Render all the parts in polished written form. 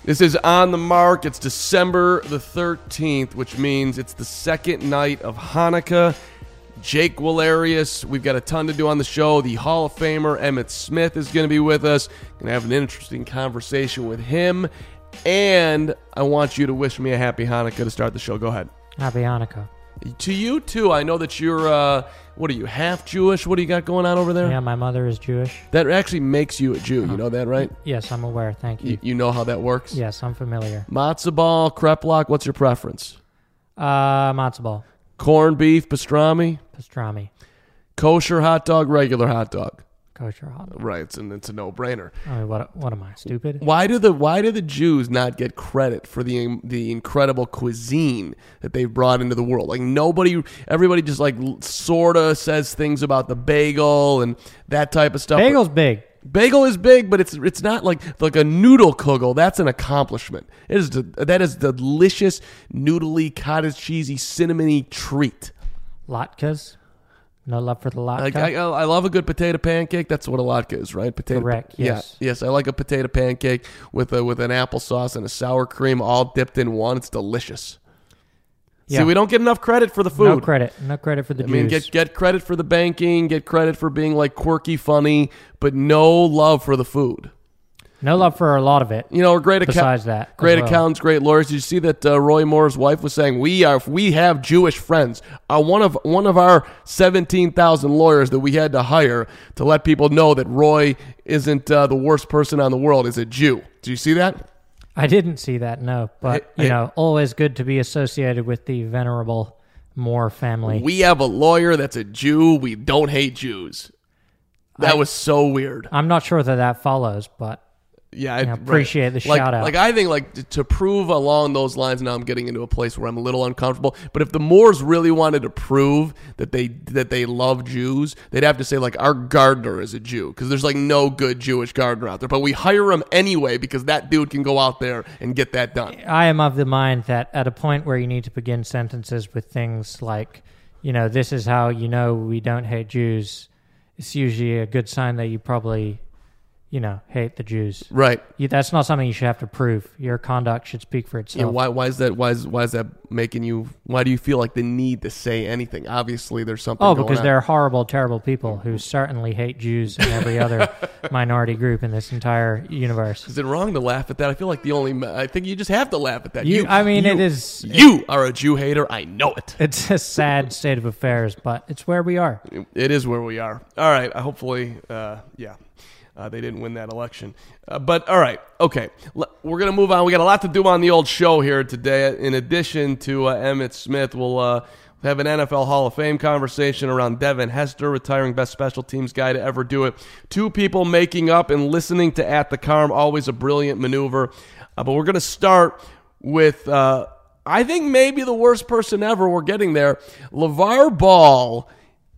This is On the Mark. It's December the 13th, which means it's the second night of Hanukkah. Jake Wallerius, we've got a ton to do on the show. The Hall of Famer Emmitt Smith is going to be with us. Going to have an interesting conversation with him. And I want you to wish me a happy Hanukkah to start the show. Go ahead. Happy Hanukkah. To you, too. I know that you're, what are you, half Jewish? What do you got going on over there? Yeah, my mother is Jewish. That actually makes you a Jew. You know that, right? Yes, I'm aware. Thank you. You know how that works? Yes, I'm familiar. Matzo ball, kreplach, what's your preference? Matzo ball. Corned beef, pastrami? Pastrami. Kosher hot dog, regular hot dog? Kosher hot dog. Right, it's a no-brainer. I mean, what am I, stupid? Why do the Jews not get credit for the incredible cuisine that they've brought into the world? Like everybody just like sorta says things about the bagel and that type of stuff. Bagel's big. Bagel is big, but it's not like a noodle kugel. That's an accomplishment. That is delicious, noodly, cottage cheesy, cinnamony treat. Latkes? No love for the latke? I love a good potato pancake. That's what a latke is, right? Correct, yes. Yeah, yes, I like a potato pancake with an applesauce and a sour cream all dipped in one. It's delicious. Yeah. See, we don't get enough credit for the food. No credit for the Jews. I mean, get credit for the banking, get credit for being like quirky, funny, but no love for the food. No love for a lot of it. You know, great accountants, great lawyers. Did you see that Roy Moore's wife was saying we have Jewish friends? One of our 17,000 lawyers that we had to hire to let people know that Roy isn't the worst person on the world is a Jew. Did you see that? I didn't see that, no. But, always good to be associated with the venerable Moore family. We have a lawyer that's a Jew. We don't hate Jews. That was so weird. I'm not sure that follows, but yeah, I appreciate the shout out. Like I think to prove along those lines, now I'm getting into a place where I'm a little uncomfortable. But if the Moores really wanted to prove that they love Jews, they'd have to say like our gardener is a Jew because there's like no good Jewish gardener out there. But we hire him anyway because that dude can go out there and get that done. I am of the mind that at a point where you need to begin sentences with things like, this is how we don't hate Jews, it's usually a good sign that you probably hate the Jews. Right. That's not something you should have to prove. Your conduct should speak for itself. Yeah, why is that? Why is that making you? Why do you feel like the need to say anything? Obviously, there's something. Because they're horrible, terrible people who certainly hate Jews and every other minority group in this entire universe. Is it wrong to laugh at that? I feel like I think you just have to laugh at that. It is. You are a Jew hater. I know it. It's a sad state of affairs, but it's where we are. It is where we are. All right. Hopefully, they didn't win that election. But all right, okay. We're going to move on. We got a lot to do on the old show here today. In addition to Emmitt Smith, we'll have an NFL Hall of Fame conversation around Devin Hester, retiring best special teams guy to ever do it. Two people making up and listening to At the Carm, always a brilliant maneuver. But we're going to start with, I think, maybe the worst person ever. We're getting there. LeVar Ball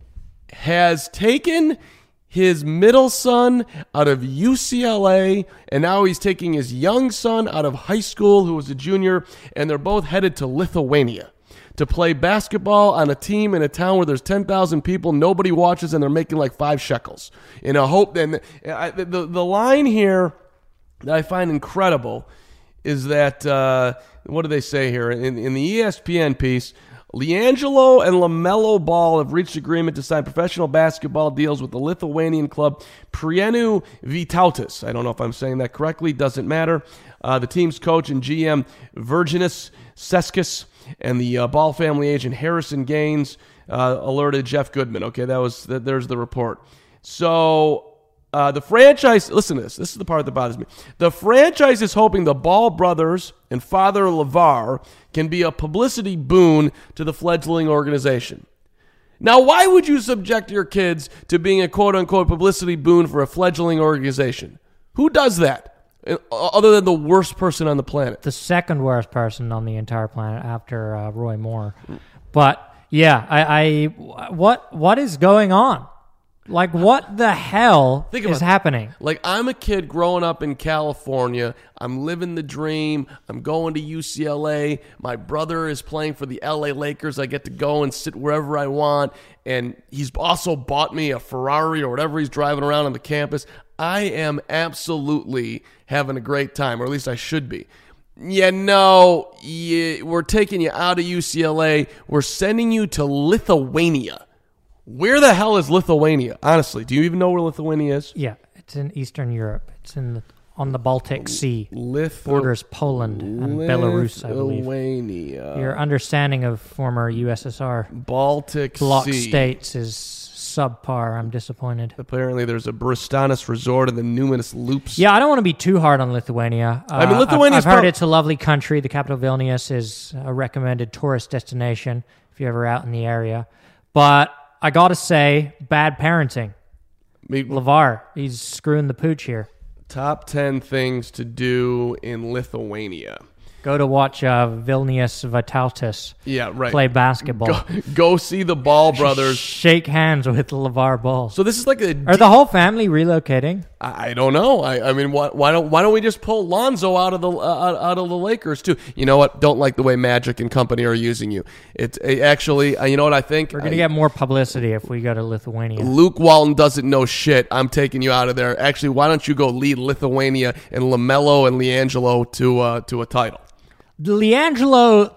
has taken his middle son out of UCLA, and now he's taking his young son out of high school, who was a junior, and they're both headed to Lithuania to play basketball on a team in a town where there's 10,000 people, nobody watches, and they're making like 5 shekels. In a hope, and the line here that I find incredible is that, what do they say here? In the ESPN piece, LiAngelo and LaMelo Ball have reached agreement to sign professional basketball deals with the Lithuanian club Prienų Vytautas. I don't know if I'm saying that correctly. Doesn't matter. The team's coach and GM, Virginijus Cescas, and the Ball family agent, Harrison Gaines, alerted Jeff Goodman. Okay, there's the report. So the franchise, listen to this. This is the part that bothers me. The franchise is hoping the Ball brothers and Father LeVar can be a publicity boon to the fledgling organization. Now, why would you subject your kids to being a quote-unquote publicity boon for a fledgling organization? Who does that? Other than the worst person on the planet. The second worst person on the entire planet after Roy Moore. But, yeah, what is going on? Like, what the hell is happening? Like, I'm a kid growing up in California. I'm living the dream. I'm going to UCLA. My brother is playing for the LA Lakers. I get to go and sit wherever I want. And he's also bought me a Ferrari or whatever he's driving around on the campus. I am absolutely having a great time, or at least I should be. Yeah, no, we're taking you out of UCLA. We're sending you to Lithuania. Where the hell is Lithuania? Honestly, do you even know where Lithuania is? Yeah, it's in Eastern Europe. It's on the Baltic Sea. Borders Poland and Belarus, I believe. Lithuania. Your understanding of former USSR Baltic bloc Sea. states is subpar. I'm disappointed. Apparently, there's a Bristanis resort and the numerous loops. Yeah, I don't want to be too hard on Lithuania. I mean, Lithuania's I've heard it's a lovely country. The capital, Vilnius, is a recommended tourist destination if you're ever out in the area. But I got to say, bad parenting. LeVar, he's screwing the pooch here. Top 10 things to do in Lithuania. Go to watch Vilnius Vitaltis play basketball. Go see the Ball brothers. Shake hands with LeVar Ball. So this is like Are the whole family relocating? I don't know. I mean, why don't we just pull Lonzo out of the Lakers too? You know what? Don't like the way Magic and company are using you. It's actually, you know what I think? We're gonna get more publicity if we go to Lithuania. Luke Walton doesn't know shit. I'm taking you out of there. Actually, why don't you go lead Lithuania and LaMelo and LiAngelo to a title? LiAngelo,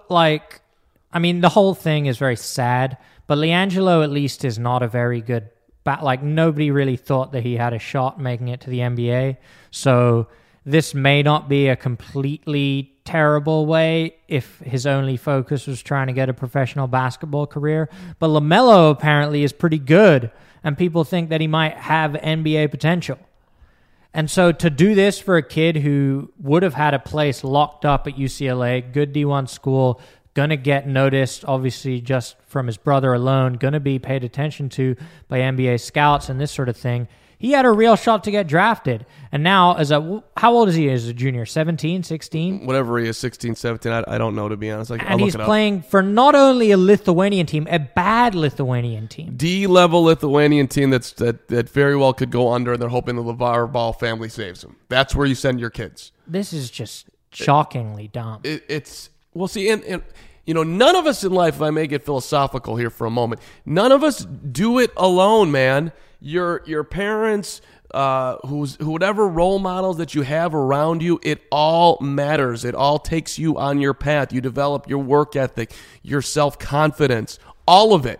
the whole thing is very sad, but LiAngelo at least is not a very good nobody really thought that he had a shot making it to the NBA. So this may not be a completely terrible way if his only focus was trying to get a professional basketball career. But LaMelo apparently is pretty good, and people think that he might have NBA potential. And so to do this for a kid who would have had a place locked up at UCLA, good D1 school, going to get noticed, obviously, just from his brother alone, going to be paid attention to by NBA scouts and this sort of thing, he had a real shot to get drafted. And now, how old is he as a junior? 17, 16? Whatever he is, 16, 17, I don't know, to be honest. And he's playing for not only a Lithuanian team, a bad Lithuanian team. D-level Lithuanian team that very well could go under, and they're hoping the LeVar Ball family saves them. That's where you send your kids. This is just shockingly dumb. Well, see, and none of us in life, if I may get philosophical here for a moment, none of us do it alone, man. Your parents, whatever role models that you have around you, it all matters. It all takes you on your path. You develop your work ethic, your self-confidence, all of it.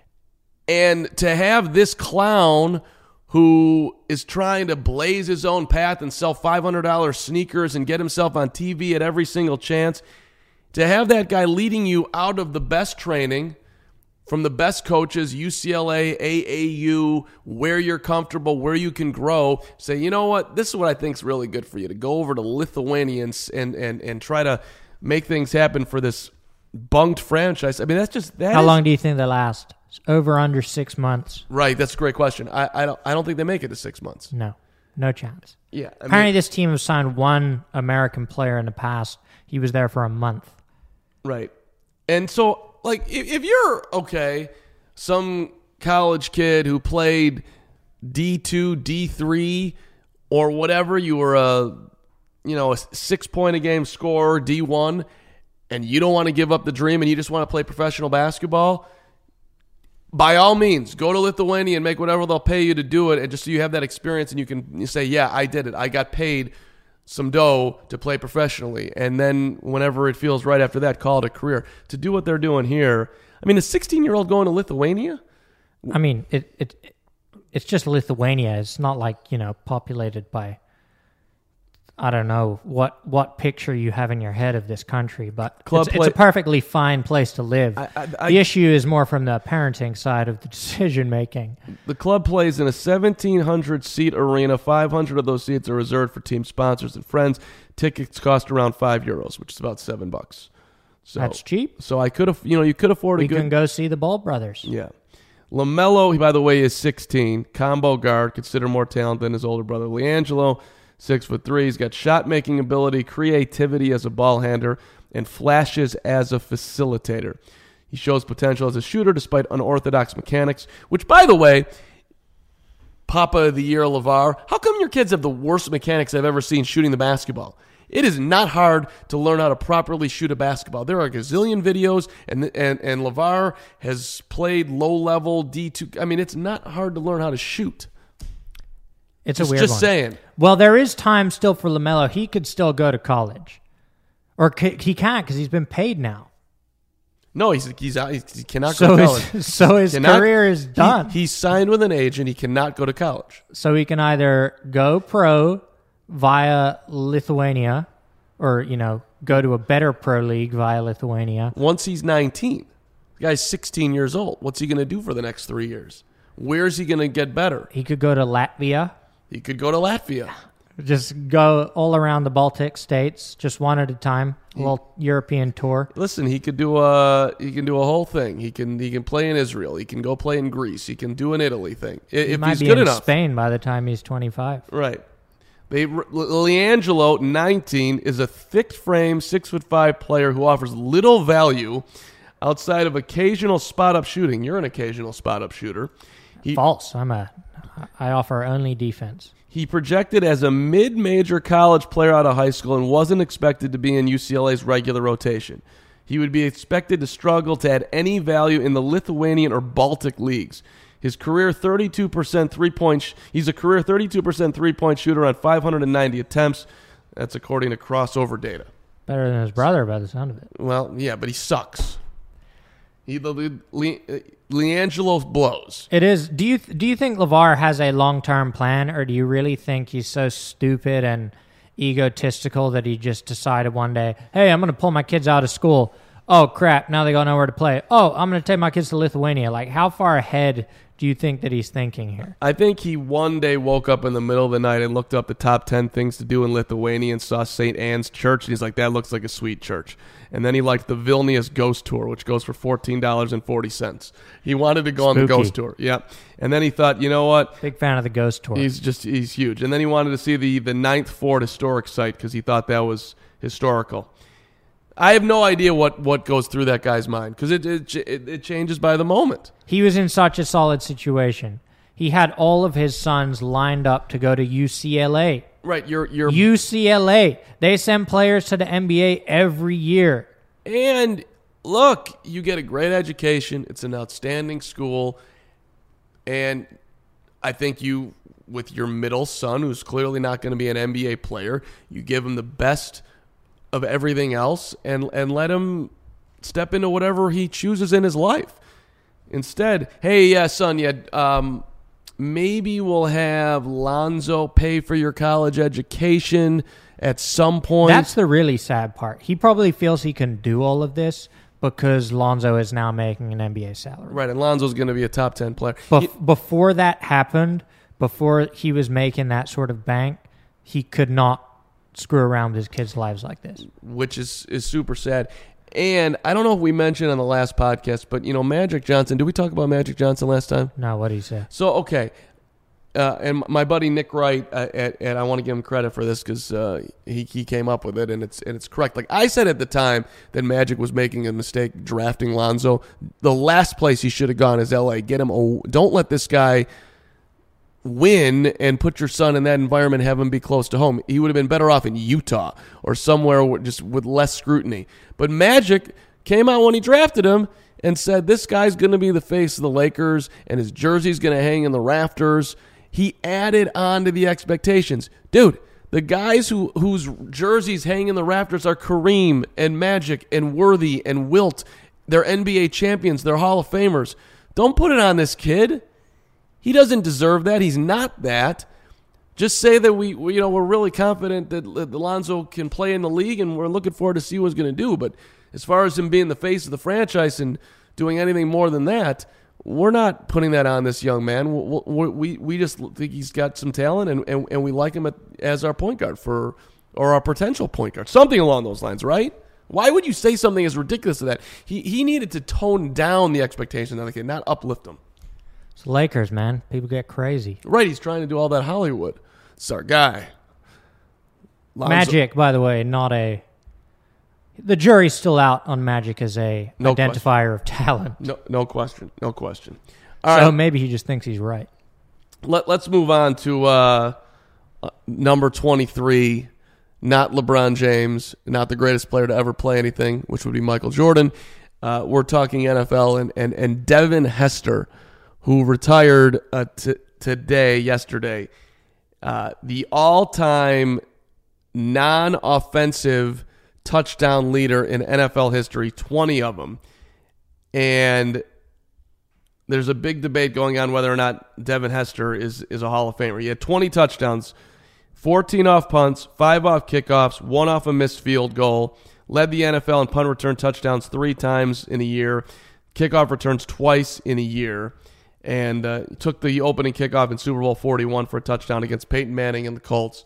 And to have this clown who is trying to blaze his own path and sell $500 sneakers and get himself on TV at every single chance, to have that guy leading you out of the best training, from the best coaches, UCLA, AAU, where you're comfortable, where you can grow, say, you know what, this is what I think is really good for you, to go over to Lithuanians and try to make things happen for this bunked franchise. I mean, How long do you think they last? Over under 6 months. Right, that's a great question. I don't think they make it to 6 months. No chance. Yeah. Apparently this team has signed one American player in the past. He was there for a month. Right. And so, if you're, some college kid who played D2, D3, or whatever, you were a 6-point a game scorer, D1, and you don't want to give up the dream and you just want to play professional basketball, by all means, go to Lithuania and make whatever they'll pay you to do it, and just so you have that experience and you say, yeah, I did it. I got paid some dough to play professionally, and then whenever it feels right after that, call it a career. To do what they're doing here, I mean, a 16-year-old going to Lithuania? I mean, it's just Lithuania. It's not populated by, I don't know what picture you have in your head of this country, but it's a perfectly fine place to live. The issue is more from the parenting side of the decision-making. The club plays in a 1,700-seat arena. 500 of those seats are reserved for team sponsors and friends. Tickets cost around €5, which is about $7. So that's cheap. So you could afford a good... You can go see the Ball brothers. Yeah. LaMelo, by the way, is 16. Combo guard, considered more talented than his older brother LiAngelo. 6'3". He's got shot-making ability, creativity as a ball handler, and flashes as a facilitator. He shows potential as a shooter despite unorthodox mechanics, which, by the way, Papa of the Year, LeVar, how come your kids have the worst mechanics I've ever seen shooting the basketball? It is not hard to learn how to properly shoot a basketball. There are a gazillion videos, and LeVar has played low-level D2. I mean, it's not hard to learn how to shoot. It's a weird one. Just saying. Well, there is time still for LaMelo. He could still go to college. Or he can't because he's been paid now. No, he's out. He cannot go to college. So his career is done. He's signed with an agent. He cannot go to college. So he can either go pro via Lithuania or, go to a better pro league via Lithuania. Once he's 19, the guy's 16 years old. What's he going to do for the next 3 years? Where's he going to get better? He could go to Latvia. He could go to Latvia. Just go all around the Baltic states, just one at a time. A little European tour. Listen, he can do a whole thing. He can play in Israel. He can go play in Greece. He can do an Italy thing if might he's be good in enough. Spain by the time he's 25. Right. LiAngelo, 19, is a thick-frame, 6'5" player who offers little value outside of occasional spot-up shooting. You're an occasional spot-up shooter. False. I offer only defense. He projected as a mid-major college player out of high school and wasn't expected to be in UCLA's regular rotation. He would be expected to struggle to add any value in the Lithuanian or Baltic leagues. His career 32% three-point. He's a career 32% three-point shooter on 590 attempts. That's according to crossover data. Better than his brother by the sound of it. Well, yeah, but he sucks. LiAngelo blows. It is. Do you think LeVar has a long-term plan, or do you really think he's so stupid and egotistical that he just decided one day, hey, I'm going to pull my kids out of school. Oh, crap, now they got nowhere to play. Oh, I'm going to take my kids to Lithuania. Like, how far ahead do you think that he's thinking here? I think he one day woke up in the middle of the night and looked up the top 10 things to do in Lithuania and saw St. Anne's Church, and he's like, that looks like a sweet church. And then he liked the Vilnius Ghost Tour, which goes for $14.40. He wanted to go on the Ghost Tour. Yeah. And then he thought, you know what? Big fan of the Ghost Tour. He's huge. And then he wanted to see the Ninth Fort historic site because he thought that was historical. I have no idea what goes through that guy's mind because it changes by the moment. He was in such a solid situation. He had all of his sons lined up to go to UCLA. Right, you're UCLA. They send players to the NBA every year. And look, you get a great education. It's an outstanding school. And I think you, with your middle son, who's clearly not going to be an NBA player, you give him the best of everything else and let him step into whatever he chooses in his life. Instead, hey, son, maybe we'll have Lonzo pay for your college education at some point. That's the really sad part. He probably feels he can do all of this because Lonzo is now making an NBA salary. Right, and Lonzo's going to be a top 10 player. Before that happened, before he was making that sort of bank, he could not screw around with his kids' lives like this. Which is super sad. And I don't know if we mentioned on the last podcast, but, Magic Johnson, did we talk about Magic Johnson last time? No, what did he say? So, okay. And my buddy Nick Wright, and I want to give him credit for this because he came up with it, and it's correct. Like I said at the time that Magic was making a mistake drafting Lonzo. The last place he should have gone is L.A. Get him. Don't let this guy win and put your son in that environment, have him be close to home. He would have been better off in Utah or somewhere just with less scrutiny. But Magic came out when he drafted him and said, this guy's going to be the face of the Lakers and his jersey's going to hang in the rafters. He added on to the expectations. Dude, the guys whose jerseys hang in the rafters are Kareem and Magic and Worthy and Wilt. They're NBA champions. They're Hall of Famers. Don't put it on this kid. He doesn't deserve that. He's not that. Just say that we're really confident that Lonzo can play in the league, and we're looking forward to see what he's going to do. But as far as him being the face of the franchise and doing anything more than that, we're not putting that on this young man. We just think he's got some talent, and we like him as our point guard or our potential point guard, something along those lines, right? Why would you say something as ridiculous as that? He needed to tone down the expectation of the kid, not uplift them. It's Lakers, man. People get crazy. Right, he's trying to do all that Hollywood. It's our guy. Lonzo. Magic, by the way, the jury's still out on Magic as a identifier of talent. No question. All right. Maybe he just thinks he's right. Let's move on to number 23, not LeBron James, not the greatest player to ever play anything, which would be Michael Jordan. We're talking NFL and Devin Hester, who retired yesterday. the all-time non-offensive touchdown leader in NFL history, 20 of them. And there's a big debate going on whether or not Devin Hester is a Hall of Famer. He had 20 touchdowns, 14 off punts, 5 off kickoffs, 1 off a missed field goal, led the NFL in punt return touchdowns 3 times in a year, kickoff returns twice in a year, and took the opening kickoff in Super Bowl 41 for a touchdown against Peyton Manning and the Colts.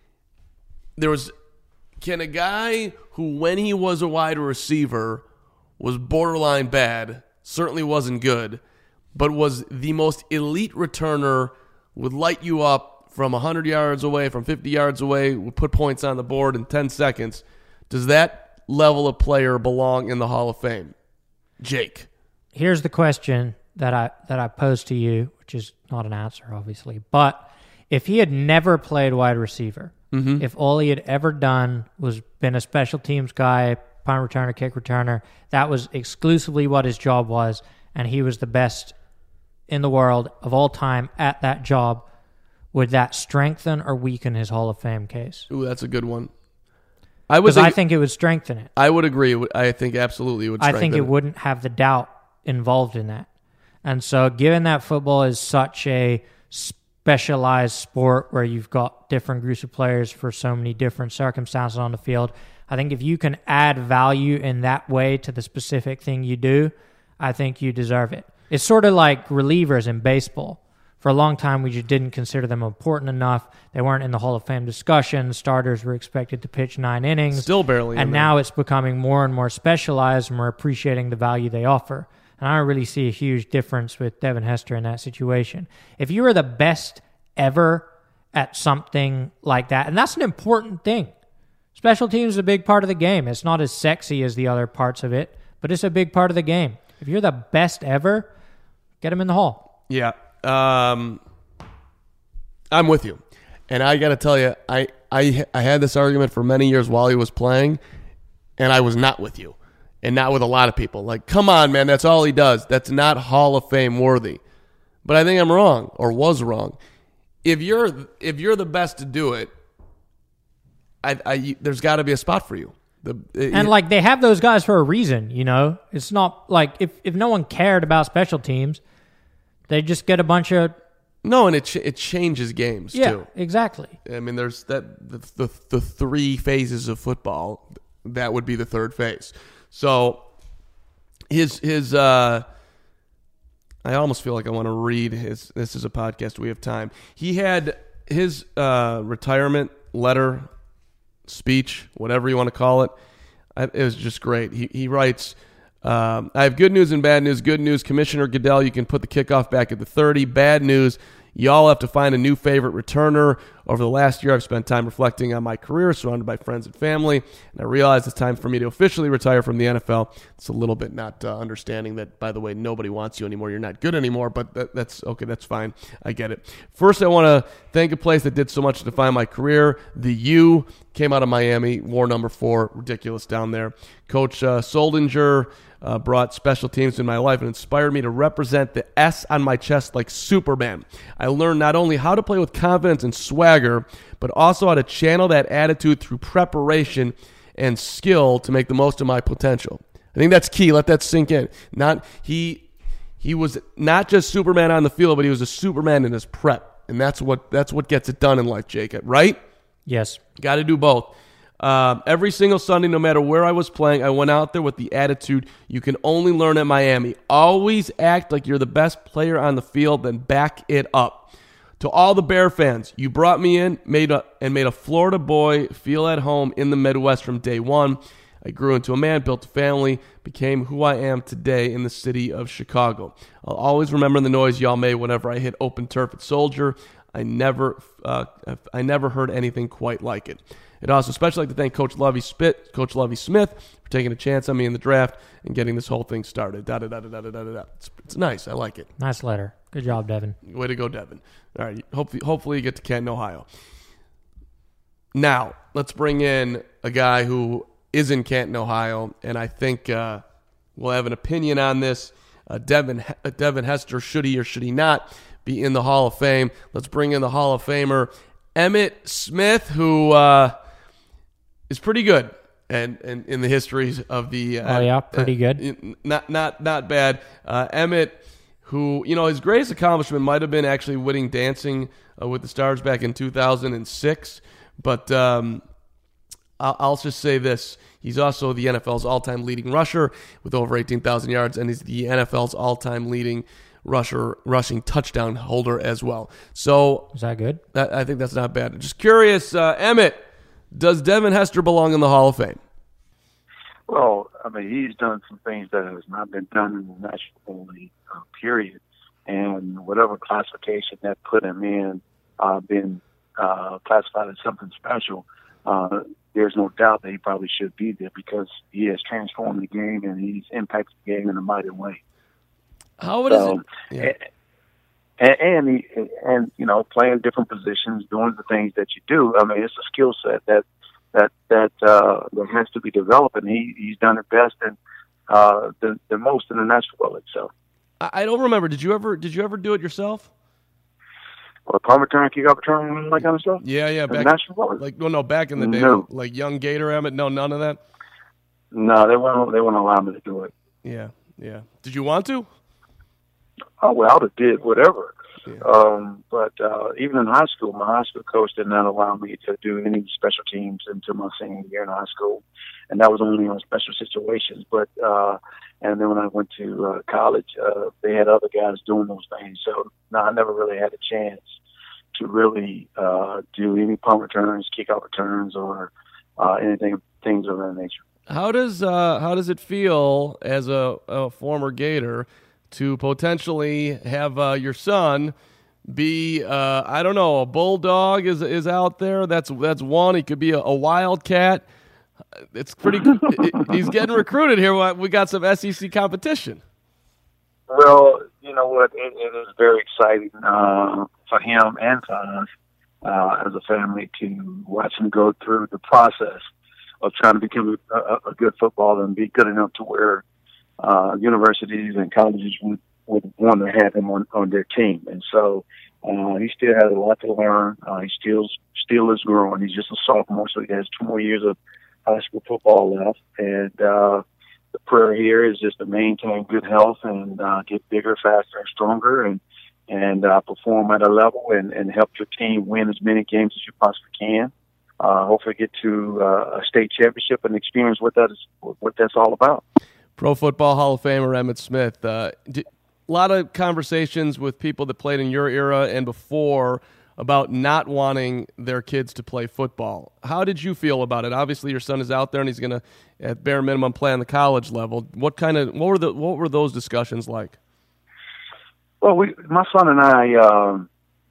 Can a guy who, when he was a wide receiver, was borderline bad, certainly wasn't good, but was the most elite returner, would light you up from 100 yards away, from 50 yards away, would put points on the board in 10 seconds, does that level of player belong in the Hall of Fame? Jake. Here's the question that I posed to you, which is not an answer, obviously. But if he had never played wide receiver, if all he had ever done was been a special teams guy, punt returner, kick returner, that was exclusively what his job was, and he was the best in the world of all time at that job, would that strengthen or weaken his Hall of Fame case? Ooh, that's a good one. I think it would strengthen it. I would agree. I think absolutely it would strengthen it. I think it wouldn't have the doubt involved in that. And so given that football is such a specialized sport where you've got different groups of players for so many different circumstances on the field, I think if you can add value in that way to the specific thing you do, I think you deserve it. It's sort of like relievers in baseball. For a long time, we just didn't consider them important enough. They weren't in the Hall of Fame discussion. Starters were expected to pitch 9 innings. Still barely. And now it's becoming more and more specialized, and we're appreciating the value they offer. And I don't really see a huge difference with Devin Hester in that situation. If you were the best ever at something like that, and that's an important thing. Special teams is a big part of the game. It's not as sexy as the other parts of it, but it's a big part of the game. If you're the best ever, get him in the Hall. Yeah. I'm with you. And I got to tell you, I had this argument for many years while he was playing, and I was not with you. And not with a lot of people. Like, come on, man, that's all he does. That's not Hall of Fame worthy. But I think I'm wrong, or was wrong. If you're the best to do it, there's got to be a spot for you. Like, they have those guys for a reason, you know? It's not like if no one cared about special teams, they just get a bunch of... No, and it changes games, too. Yeah, exactly. I mean, there's the 3 phases of football. That would be the third phase. So his I almost feel like I want to read his. This is a podcast. We have time. He had his retirement letter, speech, whatever you want to call it. It was just great. He writes, I have good news and bad news. Good news, Commissioner Goodell, you can put the kickoff back at the 30. Bad news, y'all have to find a new favorite returner. Over the last year, I've spent time reflecting on my career, surrounded by friends and family, and I realized it's time for me to officially retire from the NFL. It's a little bit not understanding that, by the way, nobody wants you anymore. You're not good anymore, but that's okay. That's fine. I get it. First, I want to thank a place that did so much to define my career. The U came out of Miami, wore number 4, ridiculous down there. Coach Soldinger brought special teams in my life and inspired me to represent the S on my chest like Superman. I learned not only how to play with confidence and swagger, but also how to channel that attitude through preparation and skill to make the most of my potential. I think that's key. Let that sink in. He was not just Superman on the field, but he was a Superman in his prep, and that's what gets it done in life, Jacob. Right? Yes. Got to do both. Every single Sunday, no matter where I was playing, I went out there with the attitude you can only learn at Miami. Always act like you're the best player on the field, then back it up. To all the Bear fans, you brought me in, made a Florida boy feel at home in the Midwest from day one. I grew into a man, built a family, became who I am today in the city of Chicago. I'll always remember the noise y'all made whenever I hit open turf at Soldier. I never heard anything quite like it. I'd also especially like to thank Coach Lovie Smith for taking a chance on me in the draft and getting this whole thing started. It's nice. I like it. Nice letter. Good job, Devin. Way to go, Devin. All right. Hopefully you get to Canton, Ohio. Now, let's bring in a guy who is in Canton, Ohio, and I think we'll have an opinion on this. Devin Hester, should he or should he not be in the Hall of Fame? Let's bring in the Hall of Famer, Emmitt Smith, who is pretty good, and in the histories of the pretty good, not bad. Emmitt, who his greatest accomplishment might have been actually winning Dancing with the Stars back in 2006, but I'll just say this: he's also the NFL's all-time leading rusher with over 18,000 yards, and he's the NFL's all-time leading rushing touchdown holder as well. So is that good? I think that's not bad. Just curious, Emmitt, does Devin Hester belong in the Hall of Fame? Well, I mean, he's done some things that has not been done in the National League, period. And whatever classification that put him in, been classified as something special, there's no doubt that he probably should be there because he has transformed the game and he's impacted the game in a mighty way. How is it? Yeah. And playing different positions, doing the things that you do. I mean, it's a skill set that has to be developed, and he's done it best and the most in the National League. So I don't remember. Did you ever do it yourself? Or punt return, kick-off return, and that kind of stuff? Yeah. Back in the day, no. Like young Gator Emmitt. No, none of that. No, they wouldn't allow me to do it. Yeah. Did you want to? Oh well, I would have did whatever. Yeah. But even in high school, my high school coach did not allow me to do any special teams until my senior year in high school, and that was only on special situations. But and then when I went to college, they had other guys doing those things. So no, I never really had a chance to really do any punt returns, kickoff returns, or things of that nature. How does it feel as a former Gator to potentially have your son be a bulldog is out there? That's one. He could be a wildcat. It's pretty. He's getting recruited here. We got some SEC competition. Well, you know what? It is very exciting for him and for us as a family to watch him go through the process of trying to become a good footballer and be good enough to where universities and colleges would want to have him on their team. And so he still has a lot to learn. He still is growing. He's just a sophomore, so he has 2 more years of high school football left. And the prayer here is just to maintain good health and get bigger, faster, and stronger, and perform at a level and help your team win as many games as you possibly can. Hopefully get to a state championship and experience what that's all about. Pro Football Hall of Famer Emmitt Smith. A lot of conversations with people that played in your era and before about not wanting their kids to play football. How did you feel about it? Obviously, your son is out there and he's going to, at bare minimum, play on the college level. What were those discussions like? Well, my son and I,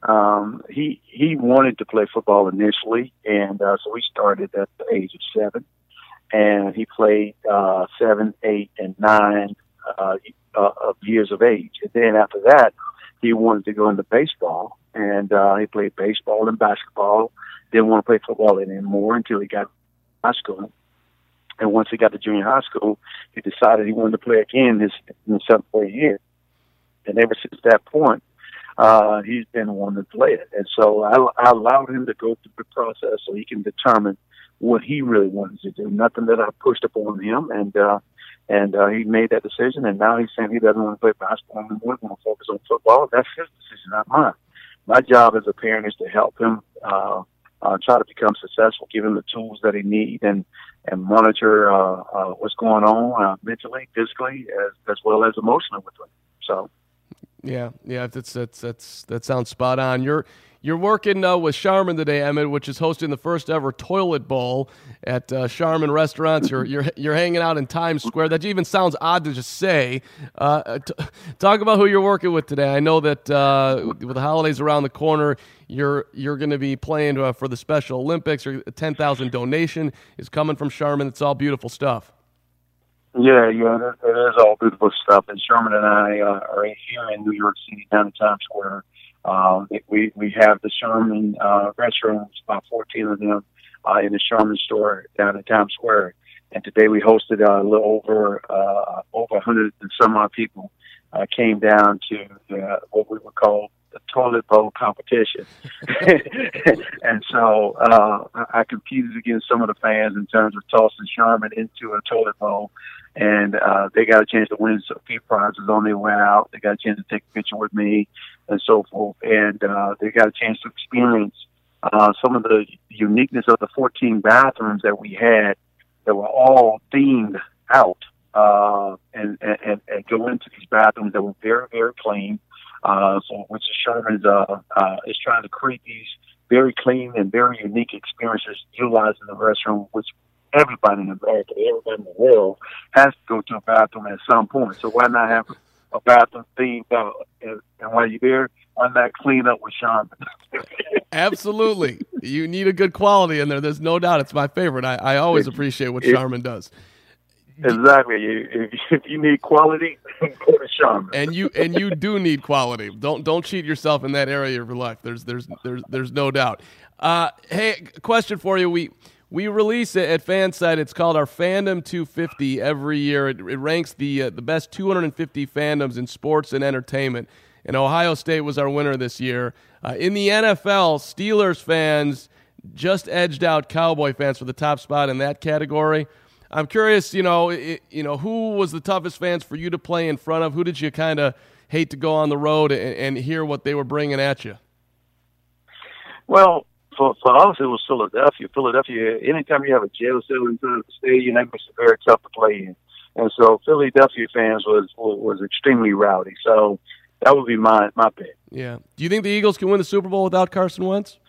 he wanted to play football initially, and so we started at the age of 7. And he played 7, 8, and 9 of years of age. And then after that, he wanted to go into baseball, and he played baseball and basketball. Didn't want to play football anymore until he got to high school. And once he got to junior high school, he decided he wanted to play again in the 7th grade year. And ever since that point, he's been wanting to play it. And so I allowed him to go through the process so he can determine what he really wanted to do. Nothing that I pushed upon him, and he made that decision. And now he's saying he doesn't want to play basketball anymore. He wants to focus on football. That's his decision, not mine. My job as a parent is to help him try to become successful, give him the tools that he needs, and monitor what's going on mentally, physically, as well as emotionally with him. So, yeah, that sounds spot on. You're working with Charmin today, Emmitt, which is hosting the first ever toilet bowl at Charmin restaurants. You're hanging out in Times Square. That even sounds odd to just say. Talk about who you're working with today. I know that with the holidays around the corner, you're going to be playing for the Special Olympics. Or a 10,000 donation is coming from Charmin. It's all beautiful stuff. Yeah, it is all beautiful stuff. And Sherman and I are here in New York City, down in Times Square. We have the Sherman restaurants, about 14 of them, in the Sherman store down in Times Square. And today we hosted a little over 100 and some odd people came down to what we would call the toilet bowl competition. And so I competed against some of the fans in terms of tossing Charmin into a toilet bowl. And they got a chance to win some few prizes on their way out. They got a chance to take a picture with me and so forth. And they got a chance to experience some of the uniqueness of the 14 bathrooms that we had that were all themed out. And go into these bathrooms that were very, very clean. So which is Sherman's is trying to create these very clean and very unique experiences utilizing the restroom, which everybody in America, everybody in the world has to go to a bathroom at some point. So why not have a bathroom themed out? And while you're there, why not clean up with Sherman? Absolutely. You need a good quality in there. There's no doubt. It's my favorite. I always appreciate what Charmin does. Exactly. If you need quality, go to Charmin. And you do need quality. Don't cheat yourself in that area of your life. There's no doubt. Hey, question for you. We release it at Fansite. It's called our Fandom 250 every year. It ranks the best 250 fandoms in sports and entertainment. And Ohio State was our winner this year. In the NFL, Steelers fans just edged out Cowboy fans for the top spot in that category. I'm curious, who was the toughest fans for you to play in front of? Who did you kind of hate to go on the road and hear what they were bringing at you? Well, for us, it was Philadelphia. Philadelphia, anytime you have a jail cell inside the stadium, that makes it very tough to play in. And so Philadelphia fans was extremely rowdy. So that would be my pick. Yeah. Do you think the Eagles can win the Super Bowl without Carson Wentz?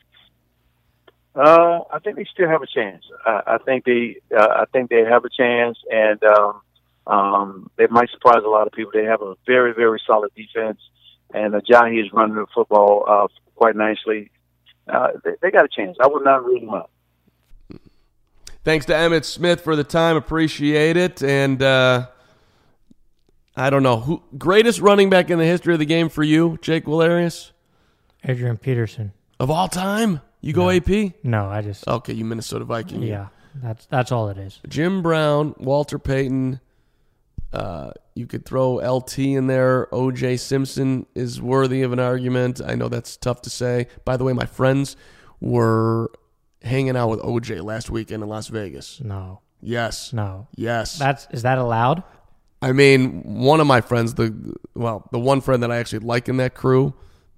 I think they still have a chance. I think they have a chance, and they might surprise a lot of people. They have a very, very solid defense, and Ajayi is running the football quite nicely. They got a chance. I would not rule them out. Thanks to Emmitt Smith for the time. Appreciate it. And I don't know, greatest running back in the history of the game for you, Jake Valerius? Adrian Peterson. Of all time? You go AP? No, I just... Okay, you Minnesota Viking. Yeah, that's all it is. Jim Brown, Walter Payton. You could throw LT in there. O.J. Simpson is worthy of an argument. I know that's tough to say. By the way, my friends were hanging out with O.J. last weekend in Las Vegas. No. Yes. No. Yes. Is that allowed? I mean, one of my friends, the one friend that I actually like in that crew,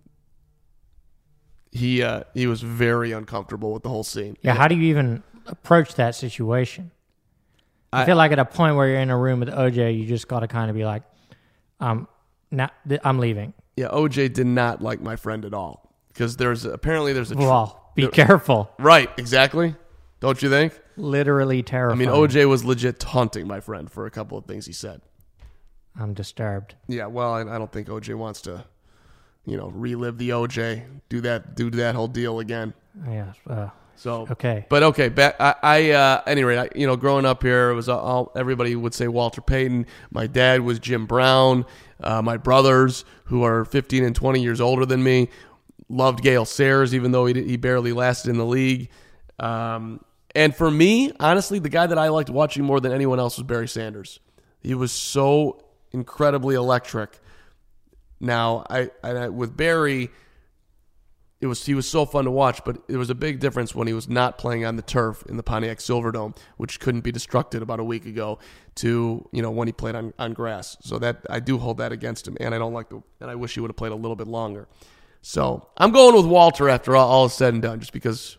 he was very uncomfortable with the whole scene. Yeah, how do you even approach that situation? I feel like at a point where you're in a room with OJ, you just got to kind of be like, I'm leaving. Yeah, OJ did not like my friend at all because there's a be careful. Right, exactly. Don't you think? Literally terrifying. I mean, OJ was legit taunting my friend for a couple of things he said. I'm disturbed. Yeah, well, I don't think OJ wants to, relive the OJ, do that whole deal again. Yeah. So okay, but okay. Back, anyway, growing up here, it was all everybody would say Walter Payton. My dad was Jim Brown. My brothers, who are 15 and 20 years older than me, loved Gale Sayers, even though he barely lasted in the league. And for me, honestly, the guy that I liked watching more than anyone else was Barry Sanders. He was so incredibly electric. Now, I with Barry, he was so fun to watch, but there was a big difference when he was not playing on the turf in the Pontiac Silverdome, which couldn't be destructed about a week ago, to when he played on grass. So that I do hold that against him, and I wish he would have played a little bit longer. So I'm going with Walter after all is said and done, just because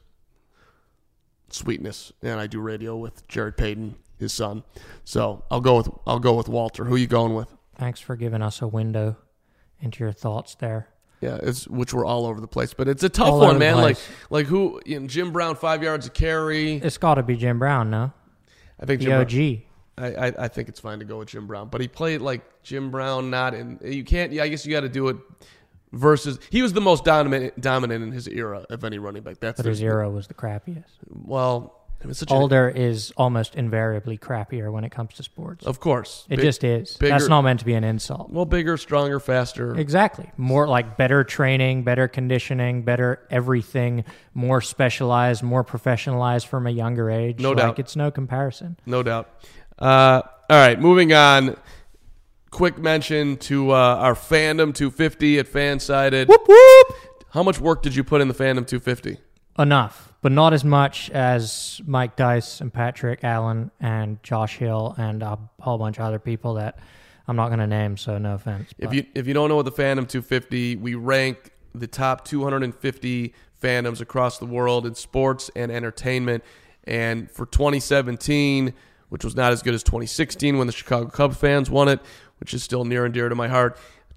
sweetness, and I do radio with Jared Payton, his son. So I'll go with Walter. Who are you going with? Thanks for giving us a window into your thoughts there. Yeah, which were all over the place, but it's a tough All one, over the man. place. Like who? Jim Brown, 5 yards of carry. It's got to be Jim Brown, no? I think The Jim OG. Brown, I think it's fine to go with Jim Brown, but he played like Jim Brown. Not in. You can't. Yeah, I guess you got to do it. Versus, he was the most dominant in his era of any running back. But his era was the crappiest. Well, it was such older is almost invariably crappier when it comes to sports. Of course. It just is. That's not meant to be an insult. Well, bigger, stronger, faster. Exactly. More like better training, better conditioning, better everything, more specialized, more professionalized from a younger age. No doubt. It's no comparison. No doubt. All right, moving on. quick mention to our Fandom 250 at Fansided. Whoop, whoop. How much work did you put in the Fandom 250? Enough, but not as much as Mike Dice and Patrick Allen and Josh Hill and a whole bunch of other people that I'm not going to name, so no offense. If you don't know what the Fandom 250, we rank the top 250 fandoms across the world in sports and entertainment. And for 2017, which was not as good as 2016 when the Chicago Cubs fans won it, which is still near and dear to my heart,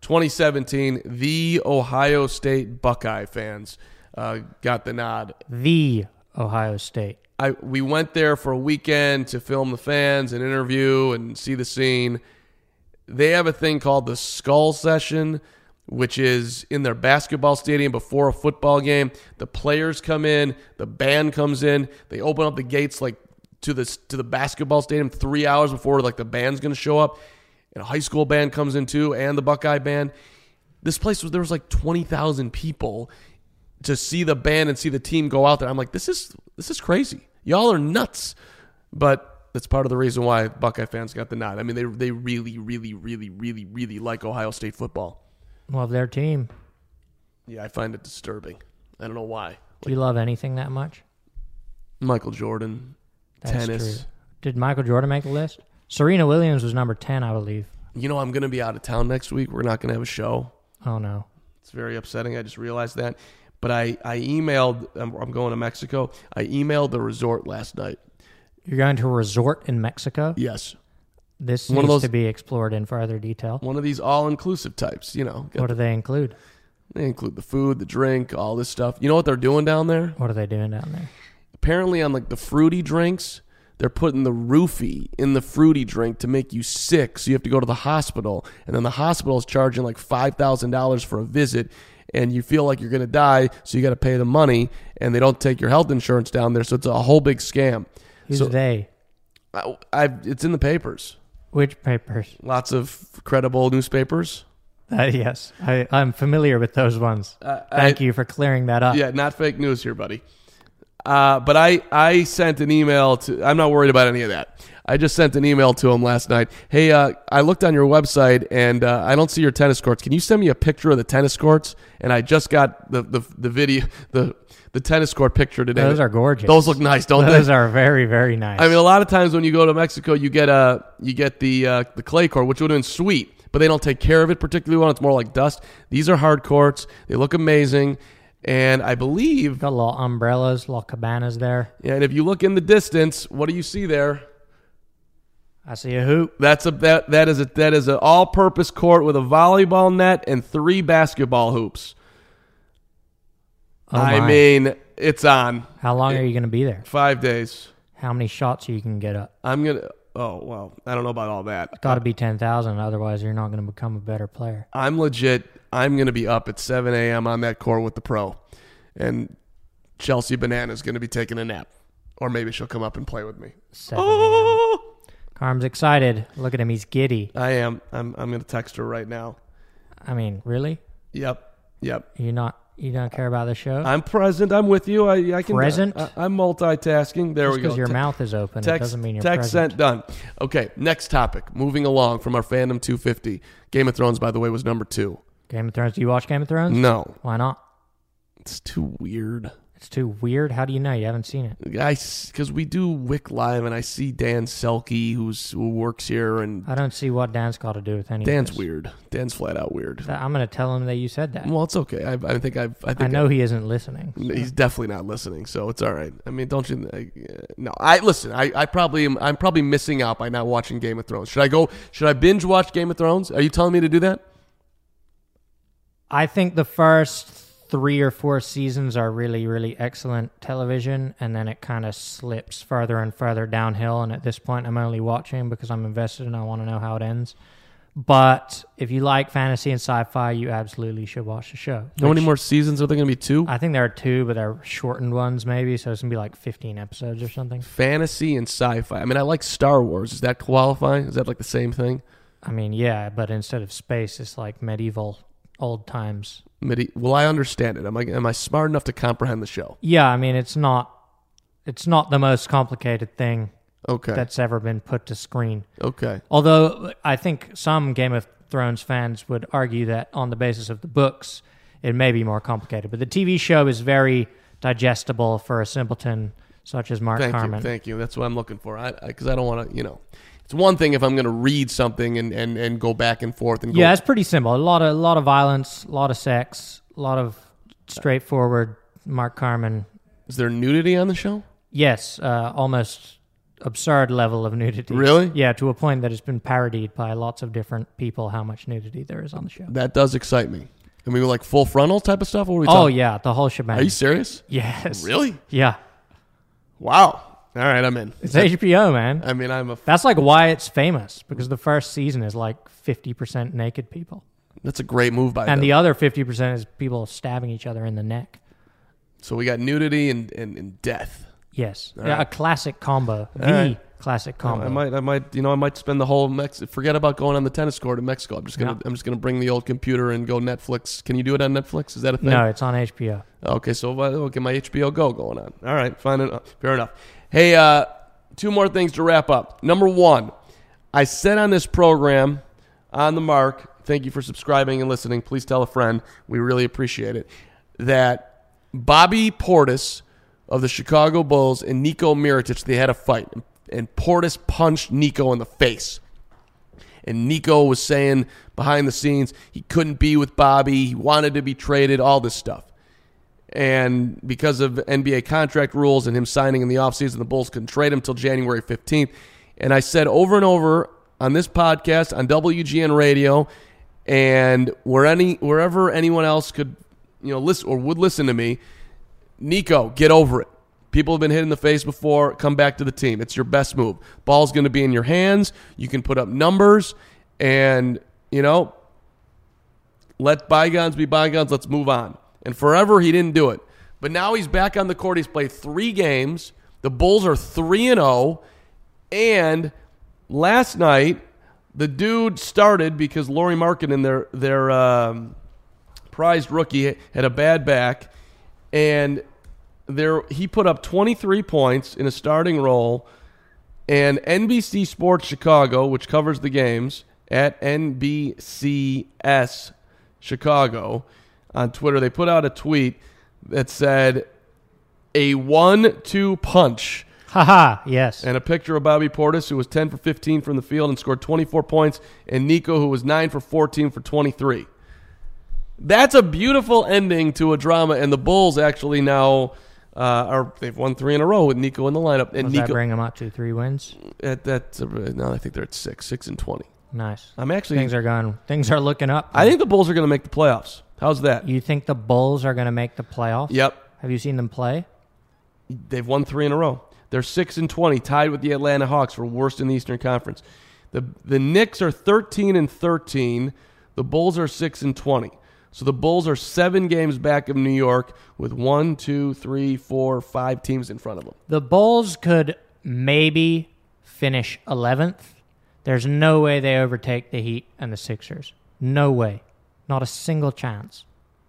2017, the Ohio State Buckeye fans got the nod. The Ohio State. We went there for a weekend to film the fans and interview and see the scene. They have a thing called the Skull Session, which is in their basketball stadium before a football game. The players come in, the band comes in, they open up the gates like to the basketball stadium 3 hours before like the band's going to show up. And a high school band comes in too, and the Buckeye band. There was like 20,000 people to see the band and see the team go out there. I'm like, this is crazy. Y'all are nuts. But that's part of the reason why Buckeye fans got the nod. I mean, they really, really, really, really, really like Ohio State football. Love their team. Yeah, I find it disturbing. I don't know why. Do you love anything that much? Michael Jordan, That's tennis. true. Did Michael Jordan make the list? Serena Williams was number 10, I believe. You know, I'm going to be out of town next week. We're not going to have a show. Oh, no. It's very upsetting. I just realized that. But I emailed, I'm going to Mexico. I emailed the resort last night. You're going to a resort in Mexico? Yes. This One of needs those- to be explored in further detail. One of these all-inclusive types, you know. What do they include? They include the food, the drink, all this stuff. You know what they're doing down there? What are they doing down there? Apparently on like the fruity drinks, they're putting the roofie in the fruity drink to make you sick. So you have to go to the hospital. And then the hospital is charging like $5,000 for a visit. And you feel like you're going to die, so you got to pay the money. And they don't take your health insurance down there. So it's a whole big scam. Who's So they? it's in the papers. Which papers? Lots of credible newspapers. Yes, I'm familiar with those ones. Thank you for clearing that up. Yeah, not fake news here, buddy. But I sent an email to... I'm not worried about any of that. I just sent an email to him last night. Hey, I looked on your website, and I don't see your tennis courts. Can you send me a picture of the tennis courts? And I just got the video, the tennis court picture today. Those are gorgeous. Those look nice, don't they? Those are very, very nice. I mean, a lot of times when you go to Mexico, you get the clay court, which would have been sweet, but they don't take care of it particularly well. It's more like dust. These are hard courts. They look amazing. And I believe... Got little umbrellas, little cabanas there. Yeah, and if you look in the distance, what do you see there? I see a hoop. That is an all-purpose court with a volleyball net and 3 basketball hoops. Oh I my. mean, it's on. How long are you going to be there? 5 days. How many shots you can get up? I'm going to... Oh, well, I don't know about all that. Got to be 10,000, otherwise you're not going to become a better player. I'm legit... I'm going to be up at 7 a.m. on that court with the pro. And Chelsea Banana's going to be taking a nap. Or maybe she'll come up and play with me. 7 a.m. Oh! Carm's excited. Look at him. He's giddy. I am. I'm going to text her right now. I mean, really? Yep. You don't care about the show? I'm present. I'm with you. I can. Present? I'm multitasking. There Just we go. because your mouth is open, it doesn't mean you're text present. sent, done. Okay, next topic. Moving along from our Fandom 250. Game of Thrones, by the way, was number 2. Game of Thrones. Do you watch Game of Thrones? No. Why not? It's too weird. It's too weird. How do you know? You haven't seen it. Because we do Wick Live, and I see Dan Selke, who works here, and I don't see what Dan's got to do with any of Dan's this. weird. Dan's flat out weird. I'm going to tell him that you said that. Well, it's okay. I think I know he isn't listening. So. He's definitely not listening, so it's all right. I mean, don't you? No, I'm probably missing out by not watching Game of Thrones. Should I binge watch Game of Thrones? Are you telling me to do that? I think the first 3 or 4 seasons are really, really excellent television, and then it kind of slips further and further downhill. And at this point, I'm only watching because I'm invested and I want to know how it ends. But if you like fantasy and sci-fi, you absolutely should watch the show. How many more seasons are there going to be? 2? I think there are 2, but they're shortened ones maybe, so it's going to be like 15 episodes or something. Fantasy and sci-fi. I mean, I like Star Wars. Does that qualify? Is that like the same thing? I mean, yeah, but instead of space, it's like medieval old times. Well, I understand it. Am I smart enough to comprehend the show? Yeah, I mean, it's not the most complicated thing Okay. that's ever been put to screen. Okay. Although I think some Game of Thrones fans would argue that on the basis of the books, it may be more complicated. But the TV show is very digestible for a simpleton such as Mark Carman. Thank you. That's what I'm looking for. Because I don't want to, it's one thing if I'm going to read something and go back and forth. And Yeah, it's pretty simple. A lot of violence, a lot of sex, a lot of straightforward Mark Carman. Is there nudity on the show? Yes, almost absurd level of nudity. Really? Yeah, to a point that it's been parodied by lots of different people how much nudity there is on the show. That does excite me. I mean, like full frontal type of stuff? What are we talking? Oh, yeah, the whole shebang. Are you serious? Yes. Really? Yeah. Wow. All right, I'm in. It's HBO, man. I mean, That's like why it's famous, because the first season is like 50% naked people. That's a great move by them. And the other 50% is people stabbing each other in the neck. So we got nudity and death. Yes. All Yeah, right. a classic combo. right. Classic combo. I might spend the whole forget about going on the tennis court in Mexico. I'm just gonna bring the old computer and go Netflix. Can you do it on Netflix? Is that a thing? No, it's on HBO. Okay, so I'll get my HBO Go going on. All right, fine enough. Fair enough. Hey, 2 more things to wrap up. Number 1, I said on this program, On the Mark, thank you for subscribing and listening. Please tell a friend. We really appreciate it. That Bobby Portis of the Chicago Bulls and Nico Mirotic, they had a fight. And Portis punched Nico in the face. And Nico was saying behind the scenes he couldn't be with Bobby. He wanted to be traded, all this stuff. And because of NBA contract rules and him signing in the offseason, the Bulls couldn't trade him until January 15th. And I said over and over on this podcast, on WGN Radio, and wherever anyone else could listen or would listen to me, Nico, get over it. People have been hit in the face before. Come back to the team. It's your best move. Ball's going to be in your hands. You can put up numbers and, let bygones be bygones. Let's move on. And forever he didn't do it. But now he's back on the court. He's played 3 games. The Bulls are 3-0. And last night, the dude started because Lauri Markkanen, their prized rookie, had a bad back. And he put up 23 points in a starting role, and NBC Sports Chicago, which covers the games, at NBCS Chicago on Twitter, they put out a tweet that said, a 1-2 punch. Haha, yes. And a picture of Bobby Portis, who was 10 for 15 from the field and scored 24 points, and Nico, who was 9 for 14 for 23. That's a beautiful ending to a drama, and the Bulls actually now... they've won 3 in a row with Nico in the lineup. And Does that bring them up to 3 wins? No, I think they're at 6-20. Nice. Things are looking up. I think the Bulls are going to make the playoffs. How's that? You think the Bulls are going to make the playoffs? Yep. Have you seen them play? They've won 3 in a row. They're 6-20, tied with the Atlanta Hawks for worst in the Eastern Conference. The Knicks are 13-13. The Bulls are 6-20. So the Bulls are 7 games back of New York with 1, 2, 3, 4, 5 teams in front of them. The Bulls could maybe finish 11th. There's no way they overtake the Heat and the Sixers. No way. Not a single chance.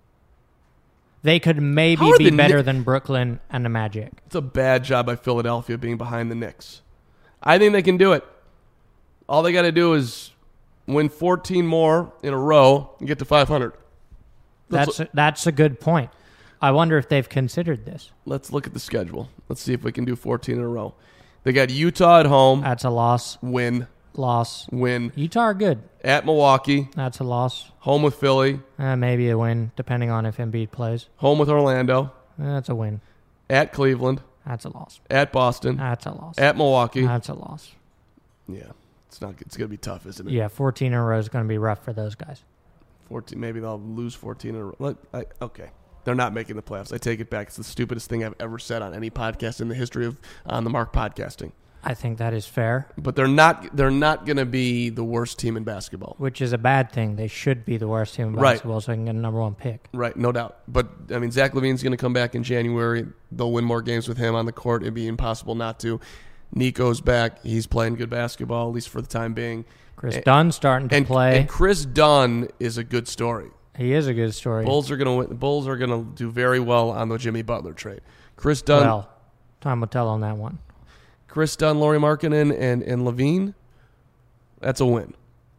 They could maybe be better than Brooklyn and the Magic. It's a bad job by Philadelphia being behind the Knicks. I think they can do it. All they got to do is win 14 more in a row and get to 500. That's a good point. I wonder if they've considered this. Let's look at the schedule. Let's see if we can do 14 in a row. They got Utah at home. That's a loss. Win. Loss. Win. Utah are good. At Milwaukee. That's a loss. Home with Philly. Maybe a win, depending on if Embiid plays. Home with Orlando. That's a win. At Cleveland. That's a loss. At Boston. That's a loss. At Milwaukee. That's a loss. Yeah. It's not. It's going to be tough, isn't it? Yeah, 14 in a row is going to be rough for those guys. 14. Maybe they'll lose 14 in a row. Okay. They're not making the playoffs. I take it back. It's the stupidest thing I've ever said on any podcast in the history of On the Mark podcasting. I think that is fair. But they're not going to be the worst team in basketball. Which is a bad thing. They should be the worst team in basketball so they can get a number 1 pick. Right, no doubt. But, I mean, Zach LaVine's going to come back in January. They'll win more games with him on the court. It'd be impossible not to. Nico's back. He's playing good basketball, at least for the time being. Chris Dunn's starting to play. And Chris Dunn is a good story. He is a good story. Bulls are going to do very well on the Jimmy Butler trade. Chris Dunn. Well, time will tell on that one. Chris Dunn, Lauri Markkanen, and Levine, that's a win.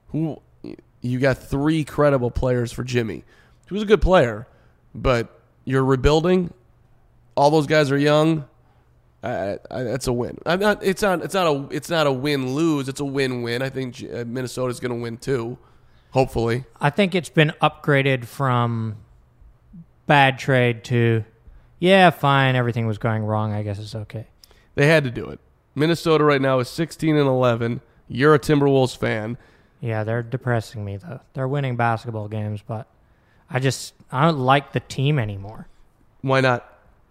You got 3 credible players for Jimmy. He was a good player, but you're rebuilding. All those guys are young. That's a win. It's not a win-lose. It's a win-win. I think Minnesota's going to win too, hopefully. I think it's been upgraded from bad trade to, yeah, fine, everything was going wrong. I guess it's okay. They had to do it. Minnesota right now is 16-11. You're a Timberwolves fan. Yeah, they're depressing me, though. They're winning basketball games, but I don't like the team anymore. Why not?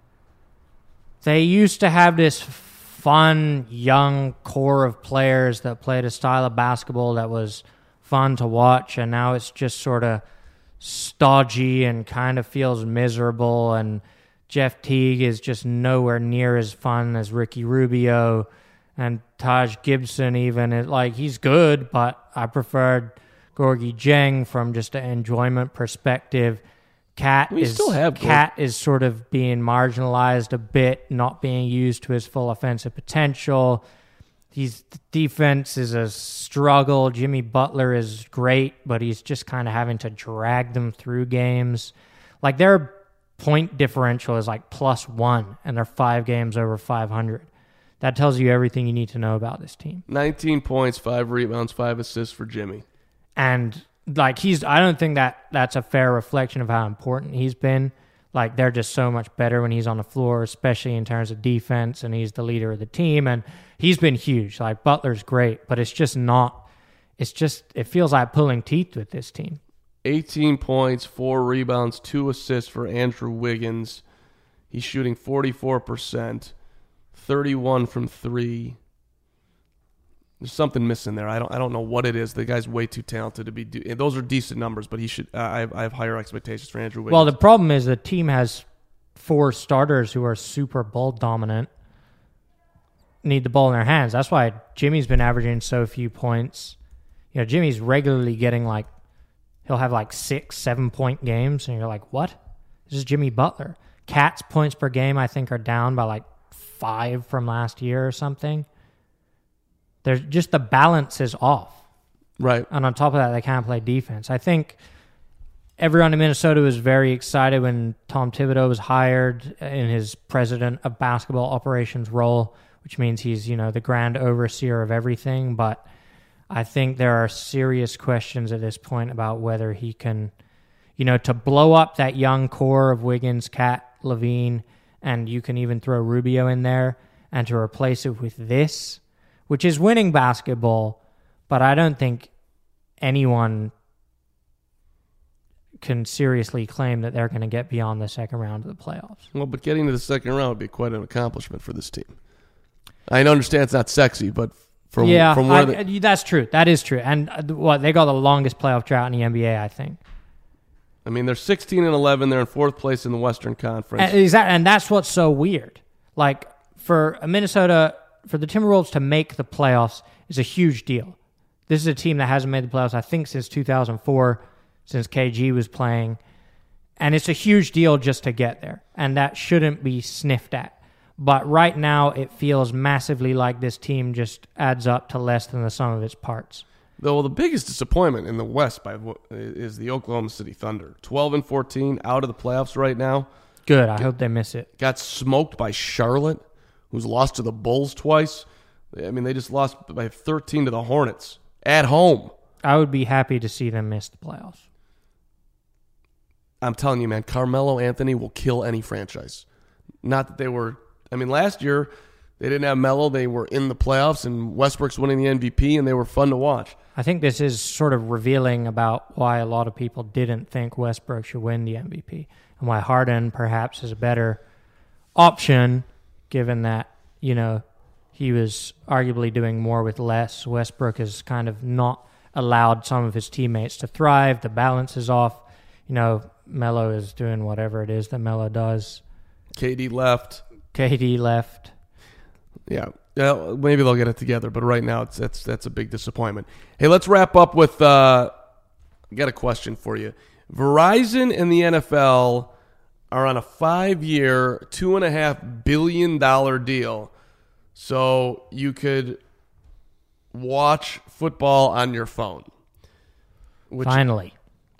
They used to have this fun, young core of players that played a style of basketball that was fun to watch, and now it's just sort of stodgy and kind of feels miserable, and Jeff Teague is just nowhere near as fun as Ricky Rubio, and Taj Gibson even. He's good, but I preferred Gorgie Dieng from just an enjoyment perspective. Cat is sort of being marginalized a bit, not being used to his full offensive potential. The defense is a struggle. Jimmy Butler is great, but he's just kind of having to drag them through games. Like, their point differential is like +1, and they're 5 games over 500. That tells you everything you need to know about this team. 19 points, 5 rebounds, 5 assists for Jimmy. And I don't think that's a fair reflection of how important he's been. Like, they're just so much better when he's on the floor, especially in terms of defense, and he's the leader of the team, and he's been huge. Like, Butler's great, but it feels like pulling teeth with this team. 18 points, 4 rebounds, 2 assists for Andrew Wiggins. He's shooting 44%, 31 from 3. There's something missing there. I don't know what it is. The guy's way too talented to be. Those are decent numbers, but he should. I have higher expectations for Andrew Wiggins. Well, the problem is the team has 4 starters who are super ball dominant. Need the ball in their hands. That's why Jimmy's been averaging so few points. You know, Jimmy's regularly getting he'll have 6-7 point games, and you're like, what? This is Jimmy Butler. Cat's points per game, I think, are down by 5 from last year or something. There's just the balance is off. Right. And on top of that, they can't play defense. I think everyone in Minnesota was very excited when Tom Thibodeau was hired in his president of basketball operations role, which means he's, the grand overseer of everything. But I think there are serious questions at this point about whether he can, to blow up that young core of Wiggins, Cat, Levine, and you can even throw Rubio in there, and to replace it with this, which is winning basketball, but I don't think anyone can seriously claim that they're going to get beyond the second round of the playoffs. Well, but getting to the second round would be quite an accomplishment for this team. I understand it's not sexy, but from where that's true. That is true. And they got the longest playoff drought in the NBA, I think. I mean, they're 16-11. They're in 4th place in the Western Conference. And that's what's so weird. For the Timberwolves to make the playoffs is a huge deal. This is a team that hasn't made the playoffs, I think, since 2004, since KG was playing. And it's a huge deal just to get there. And that shouldn't be sniffed at. But right now, it feels massively like this team just adds up to less than the sum of its parts. Though the biggest disappointment in the West is the Oklahoma City Thunder. 12-14, out of the playoffs right now. Good. I hope they miss it. Got smoked by Charlotte, who's lost to the Bulls twice. I mean, they just lost by 13 to the Hornets at home. I would be happy to see them miss the playoffs. I'm telling you, man, Carmelo Anthony will kill any franchise. Not that they were... I mean, last year, they didn't have Melo. They were in the playoffs, and Westbrook's winning the MVP, and they were fun to watch. I think this is sort of revealing about why a lot of people didn't think Westbrook should win the MVP, and why Harden perhaps is a better option, given that, he was arguably doing more with less. Westbrook has kind of not allowed some of his teammates to thrive. The balance is off. Melo is doing whatever it is that Melo does. KD left. Yeah, maybe they'll get it together, but right now that's a big disappointment. Hey, let's wrap up with I got a question for you. Verizon and the NFL are on a 5-year, $2.5 billion deal So you could watch football on your phone. Finally.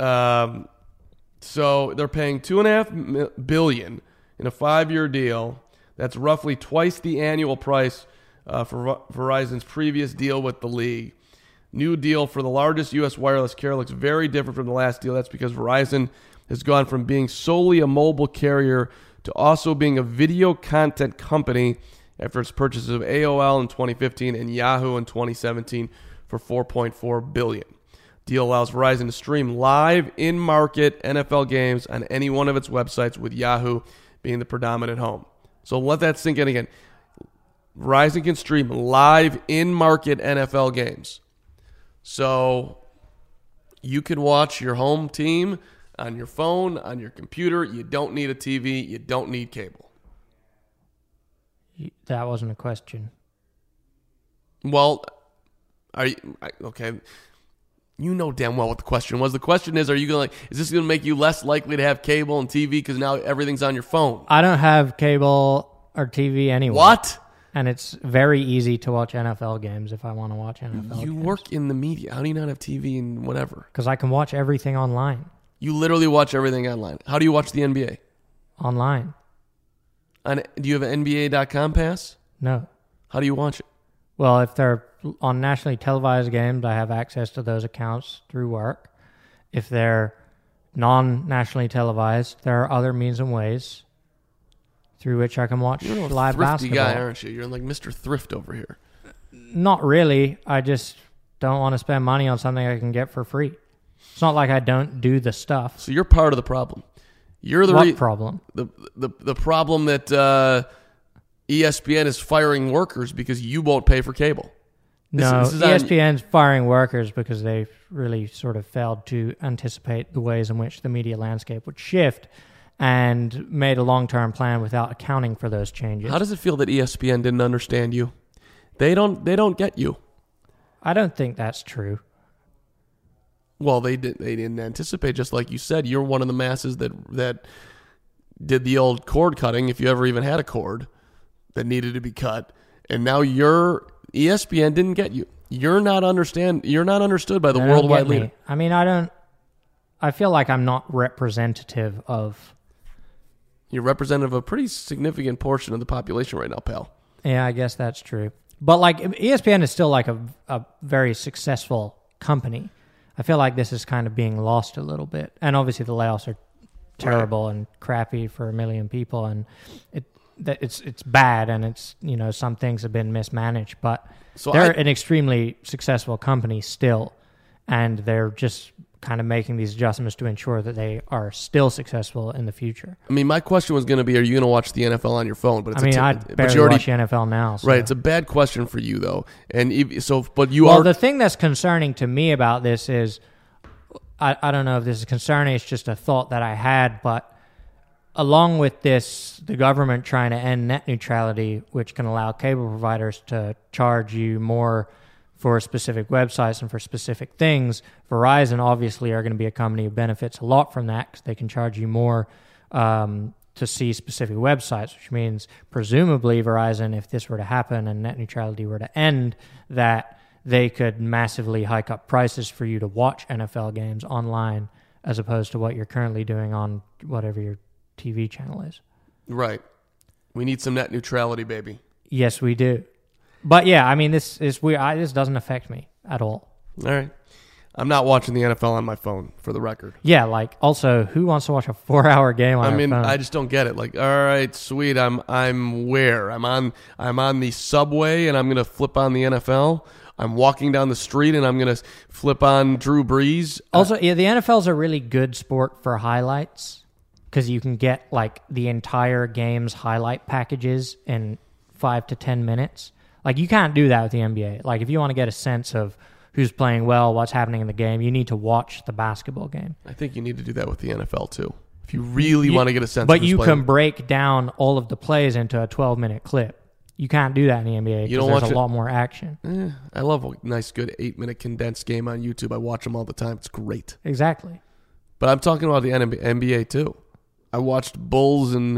So they're paying $2.5 billion in a 5-year deal. That's roughly twice the annual price for Verizon's previous deal with the league. New deal for the largest U.S. wireless carrier looks very different from the last deal. That's because Verizon has gone from being solely a mobile carrier to also being a video content company after its purchases of AOL in 2015 and Yahoo in 2017 for $4.4 billion. Deal allows Verizon to stream live in-market NFL games on any one of its websites, with Yahoo being the predominant home. So let that sink in again. Verizon can stream live in-market NFL games. So you can watch your home team on your phone, on your computer. You don't need a TV. You don't need cable. That wasn't a question. Well, okay. You know damn well what the question was. The question is, is this going to make you less likely to have cable and TV because now everything's on your phone? I don't have cable or TV anyway. What? And it's very easy to watch NFL games if I want to watch NFL games. You work in the media. How do you not have TV and whatever? Because I can watch everything online. You literally watch everything online. How do you watch the NBA? Online. Do you have an NBA.com pass? No. How do you watch it? Well, if they're on nationally televised games, I have access to those accounts through work. If they're non-nationally televised, there are other means and ways through which I can watch You're live a thrifty basketball. guy, aren't you? You're like Mr. Thrift over here. Not really. I just don't want to spend money on something I can get for free. It's not like I don't do the stuff. So you're part of the problem. You're the What problem? The problem that ESPN is firing workers because you won't pay for cable. No, This is ESPN's firing workers because they've really sort of failed to anticipate the ways in which the media landscape would shift and made a long-term plan without accounting for those changes. How does it feel that ESPN didn't understand you? They don't get you. I don't think that's true. Well, they didn't anticipate, just like you said. You're one of the masses that did the old cord cutting, if you ever even had a cord that needed to be cut. And now ESPN didn't get you. You're not understood by the They don't worldwide get me. leader. I mean, I feel like I'm not representative of... You're representative of a pretty significant portion of the population right now, pal. Yeah, I guess that's true. But like ESPN is still like a very successful company. I feel like this is kind of being lost a little bit. And obviously the layoffs are terrible and crappy for a million people, and it's bad, and it's, some things have been mismanaged, but they're an extremely successful company still, and they're just kind of making these adjustments to ensure that they are still successful in the future. I mean, my question was going to be, are you going to watch the NFL on your phone? But it's I barely watch the NFL now. So. Right, it's a bad question for you, though. And the thing that's concerning to me about this is, I don't know if this is concerning, it's just a thought that I had, but along with this, the government trying to end net neutrality, which can allow cable providers to charge you more for specific websites and for specific things, Verizon obviously are going to be a company who benefits a lot from that because they can charge you more to see specific websites, which means presumably Verizon, if this were to happen and net neutrality were to end, that they could massively hike up prices for you to watch NFL games online as opposed to what you're currently doing on whatever your TV channel is. Right. We need some net neutrality, baby. Yes, we do. But yeah, I mean, this is weird. This doesn't affect me at all. All right. I'm not watching the NFL on my phone, for the record. Yeah, like, also, who wants to watch a 4-hour game on their phone? I just don't get it. Like, all right, sweet. I'm where? I'm on the subway and I'm gonna flip on the NFL. I'm walking down the street and I'm gonna flip on Drew Brees. Also, yeah, the NFL's a really good sport for highlights because you can get like the entire game's highlight packages in 5 to 10 minutes. Like, you can't do that with the NBA. Like, if you want to get a sense of who's playing well, what's happening in the game, you need to watch the basketball game. I think you need to do that with the NFL too. If you really want to get a sense but of who's you playing. can break down all of the plays into a 12-minute clip. You can't do that in the NBA because there's a lot more action. I love a nice, good 8-minute condensed game on YouTube. I watch them all the time. It's great. Exactly. But I'm talking about the NBA too. I watched Bulls and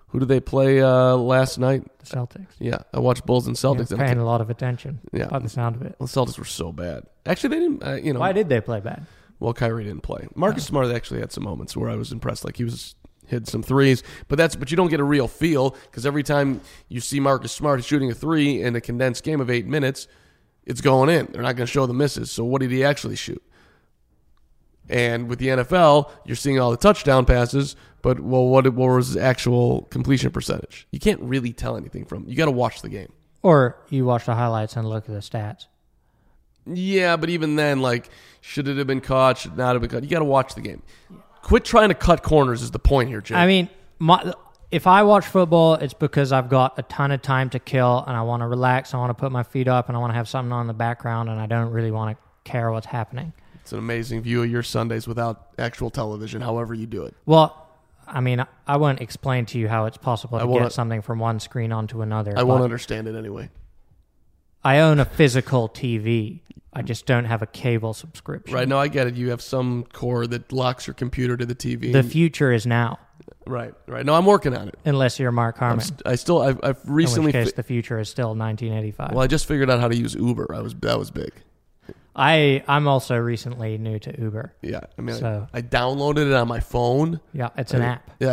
Who did they play last night? The Celtics. Yeah, I watched Bulls and Celtics. You're paying a lot of attention. Yeah. By the sound of it. The Celtics were so bad. Actually, they didn't. Why did they play bad? Well, Kyrie didn't play. Marcus Smart actually had some moments where I was impressed. Like he was hit some threes, but you don't get a real feel because every time you see Marcus Smart shooting a three in a condensed game of 8 minutes, it's going in. They're not going to show the misses. So what did he actually shoot? And with the NFL, you're seeing all the touchdown passes, but what was his actual completion percentage? You can't really tell anything from. You got to watch the game. Or you watch the highlights and look at the stats. Yeah, but even then, like, should it have been caught? Should not have been caught? You got to watch the game. Quit trying to cut corners is the point here, Jake. I mean, if I watch football, it's because I've got a ton of time to kill and I want to relax. I want to put my feet up and I want to have something on in the background and I don't really want to care what's happening. It's an amazing view of your Sundays without actual television, however you do it. Well, I mean, I won't explain to you how it's possible to get something from one screen onto another. I won't understand it anyway. I own a physical TV. I just don't have a cable subscription. Right, no, I get it. You have some cord that locks your computer to the TV. The future is now. Right. No, I'm working on it. Unless you're Mark Harmon. I've recently... In which case, the future is still 1985. Well, I just figured out how to use Uber. That was big. I'm also recently new to Uber. Yeah, I mean, so, I downloaded it on my phone. Yeah, it's an app. Yeah,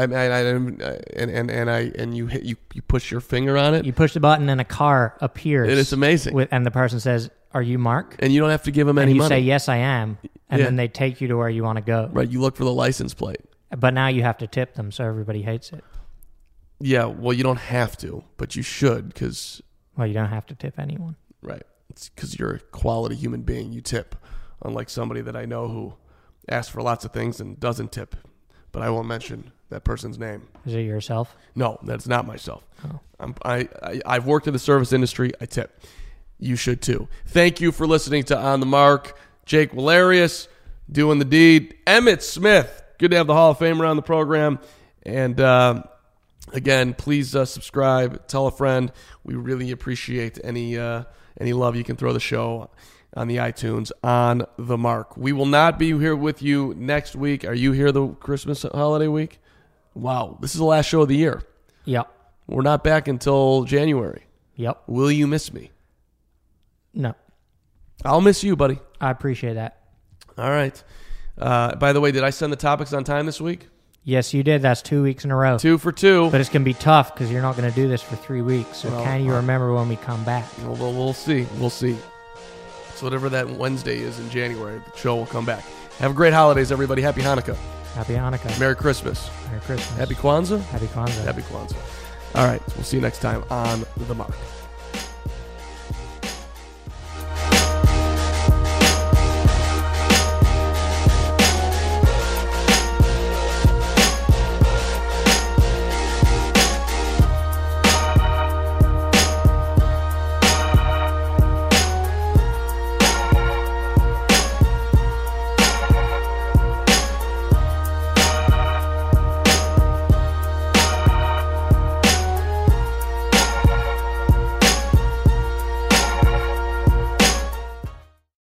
and you push your finger on it. You push the button and a car appears. It's amazing. And the person says, "Are you Mark?" And you don't have to give them any money. You say, "Yes, I am," and then they take you to where you want to go. Right. You look for the license plate. But now you have to tip them, so everybody hates it. Yeah. Well, you don't have to, but you should because. Well, you don't have to tip anyone. Right. It's because you're a quality human being. You tip, unlike somebody that I know who asks for lots of things and doesn't tip. But I won't mention that person's name. Is it yourself? No, that's not myself. Oh. I've worked in the service industry. I tip. You should too. Thank you for listening to On the Mark. Jake Valerius doing the deed. Emmitt Smith. Good to have the Hall of Famer on the program. And again, please subscribe. Tell a friend. We really appreciate any love you can throw the show on the iTunes On the Mark. We will not be here with you next week. Are you here the Christmas holiday week? Wow. This is the last show of the year. Yep. We're not back until January. Yep. Will you miss me? No. I'll miss you, buddy. I appreciate that. All right. By the way, did I send the topics on time this week? Yes, you did. That's 2 weeks in a row. 2 for 2. But it's going to be tough because you're not going to do this for 3 weeks. So can you remember when we come back? Well, we'll see. We'll see. So whatever that Wednesday is in January, the show will come back. Have a great holidays, everybody. Happy Hanukkah. Happy Hanukkah. Merry Christmas. Merry Christmas. Happy Kwanzaa. Happy Kwanzaa. Happy Kwanzaa. All right. We'll see you next time on The Mark.